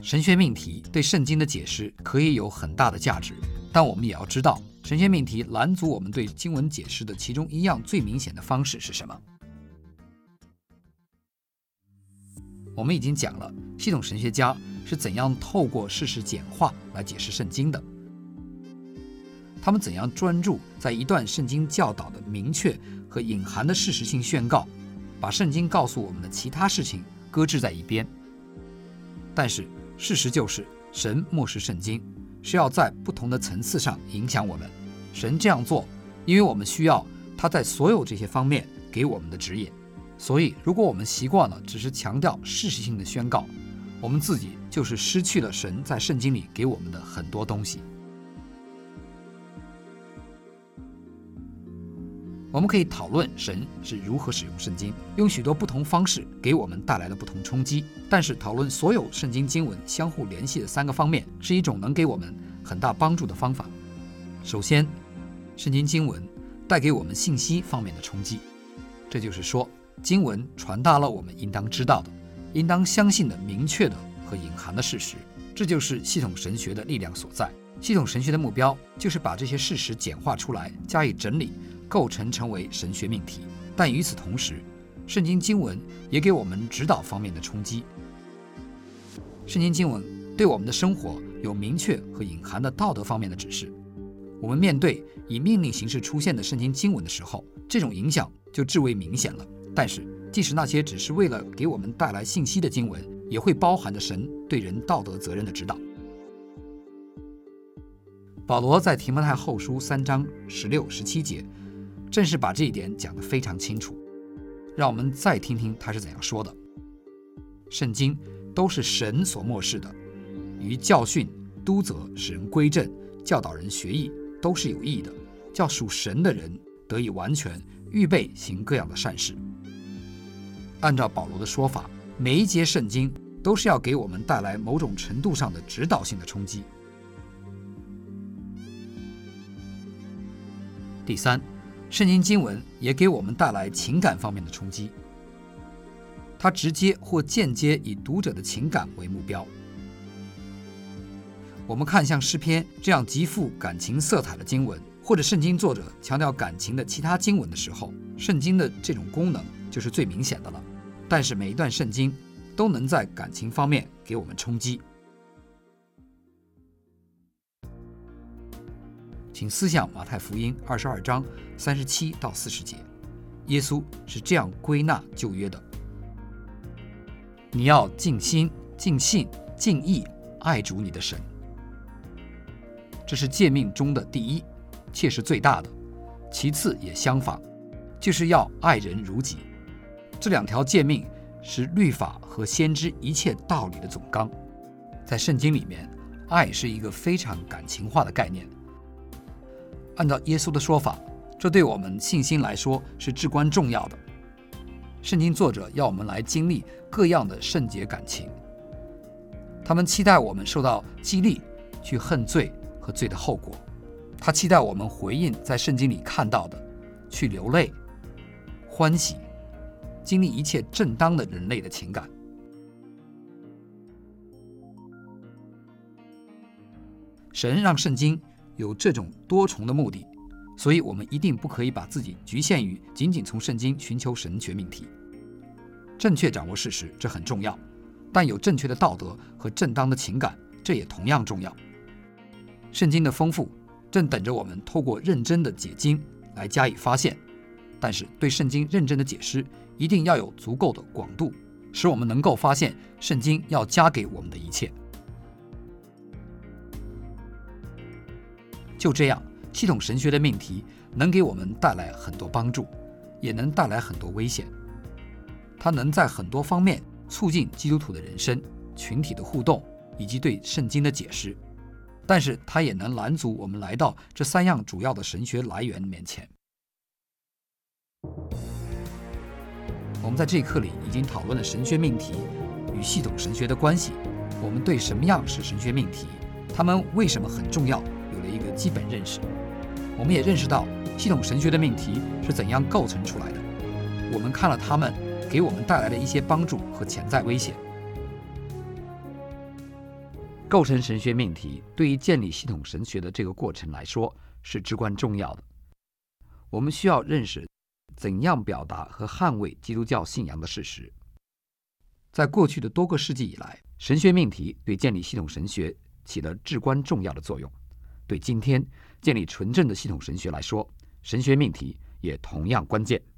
神学命题对圣经的解释可以有很大的价值，但我们也要知道，神学命题拦阻我们对经文解释的其中一样最明显的方式是什么。我们已经讲了，系统神学家是怎样透过事实简化来解释圣经的。他们怎样专注在一段圣经教导的明确和隐含的事实性宣告，把圣经告诉我们的其他事情搁置在一边。但是事实就是，神漠视圣经是要在不同的层次上影响我们。神这样做，因为我们需要他在所有这些方面给我们的指引。所以如果我们习惯了只是强调事实性的宣告，我们自己就是失去了神在圣经里给我们的很多东西。我们可以讨论神是如何使用圣经，用许多不同方式给我们带来了不同冲击。但是讨论所有圣经经文相互联系的3个方面，是一种能给我们很大帮助的方法。首先，圣经经文带给我们信息方面的冲击，这就是说，经文传达了我们应当知道的、应当相信的明确的和隐含的事实。这就是系统神学的力量所在。系统神学的目标就是把这些事实简化出来，加以整理，构成为神学命题。但与此同时，圣经经文也给我们指导方面的冲击。圣经经文对我们的生活有明确和隐含的道德方面的指示。我们面对以命令形式出现的圣经经文的时候，这种影响就至为明显了。但是即使那些只是为了给我们带来信息的经文，也会包含着神对人道德责任的指导。保罗在提摩太后书3章16、17节正是把这一点讲得非常清楚。让我们再听听他是怎样说的：圣经都是神所默示的，于教训、督责、使人归正、教导人学义，都是有益的，叫属神的人得以完全，预备行各样的善事。按照保罗的说法，每一节圣经都是要给我们带来某种程度上的指导性的冲击。第三，圣经经文也给我们带来情感方面的冲击。它直接或间接以读者的情感为目标。我们看像诗篇这样极富感情色彩的经文，或者圣经作者强调感情的其他经文的时候，圣经的这种功能就是最明显的了。但是每一段圣经都能在感情方面给我们冲击。请思想马太福音22章37到40节，耶稣是这样归纳旧约的：你要尽心、尽性、尽意爱主你的神。这是诫命中的第一，且是最大的。其次也相仿，就是要爱人如己。这2条诫命是律法和先知一切道理的总纲。在圣经里面，爱是一个非常感情化的概念。按照耶稣的说法，这对我们信心来说是至关重要的。圣经作者要我们来经历各样的圣洁感情，他们期待我们受到激励，去恨罪和罪的后果。他期待我们回应在圣经里看到的，去流泪、欢喜，经历一切正当的人类的情感。神让圣经有这种多重的目的，所以我们一定不可以把自己局限于仅仅从圣经寻求神学命题。正确掌握事实，这很重要，但有正确的道德和正当的情感，这也同样重要。圣经的丰富正等着我们透过认真的解经来加以发现，但是对圣经认真的解释一定要有足够的广度，使我们能够发现圣经要加给我们的一切。就这样，系统神学的命题能给我们带来很多帮助，也能带来很多危险。它能在很多方面促进基督徒的人生、群体的互动以及对圣经的解释，但是它也能拦阻我们来到这3样主要的神学来源面前。我们在这一课里已经讨论了神学命题与系统神学的关系，我们对什么样是神学命题，它们为什么很重要，有了一个基本认识。我们也认识到系统神学的命题是怎样构成出来的，我们看了它们给我们带来的一些帮助和潜在危险。 构成神学命题对于建立系统神学的这个过程来说是至关重要的。我们需要认识怎样表达和捍卫基督教信仰的事实。在过去的多个世纪以来，神学命题对建立系统神学起了至关重要的作用。对今天建立纯正的系统神学来说，神学命题也同样关键。